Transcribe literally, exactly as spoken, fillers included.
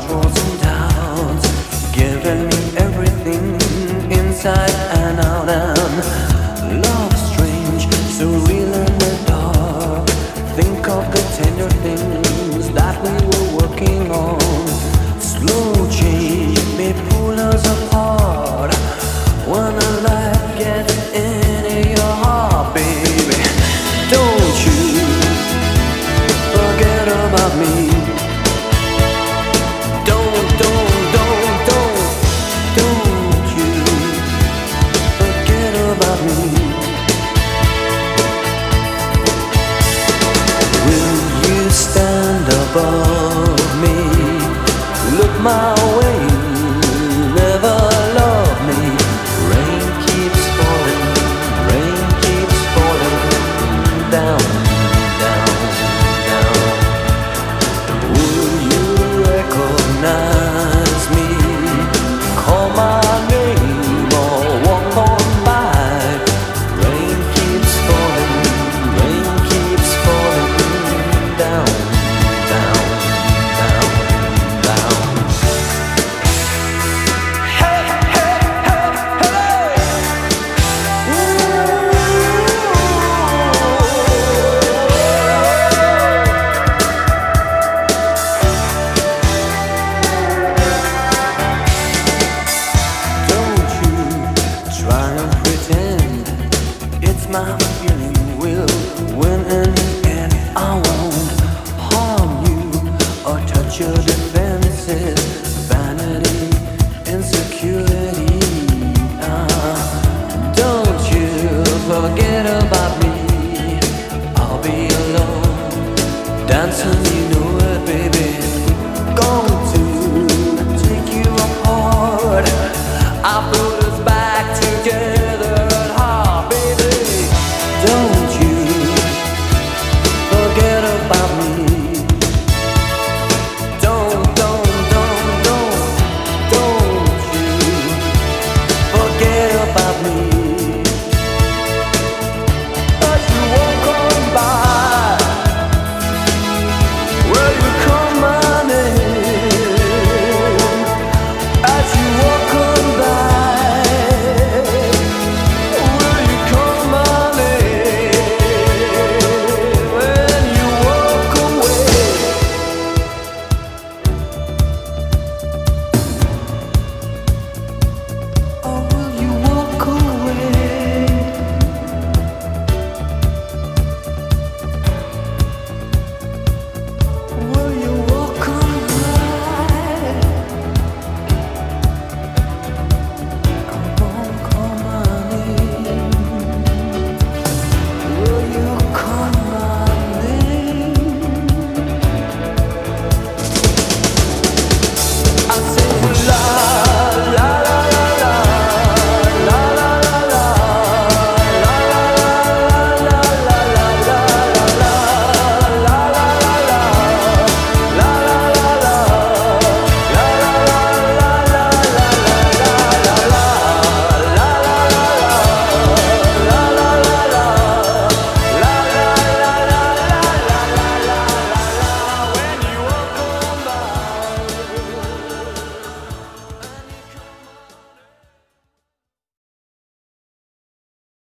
troubles and doubts, giving me everything inside and out. And love strange, surreal in the dark. Think of the tender things that we were working on. Slow change may pull us apart when the light gets into your heart, baby. Don't you forget about me. Don't, don't, don't, don't, don't you forget about me. Will you stand above me? Look my way, never love me. Rain keeps falling, rain keeps falling down, down, down. Will you recognize me? Call my name or walk on by. Rain keeps falling, rain keeps falling down, down, down, down. Hey, hey, hey, hey! Don't you try and pretend it's my feeling. Will win in the end. I won't harm you or touch your defenses.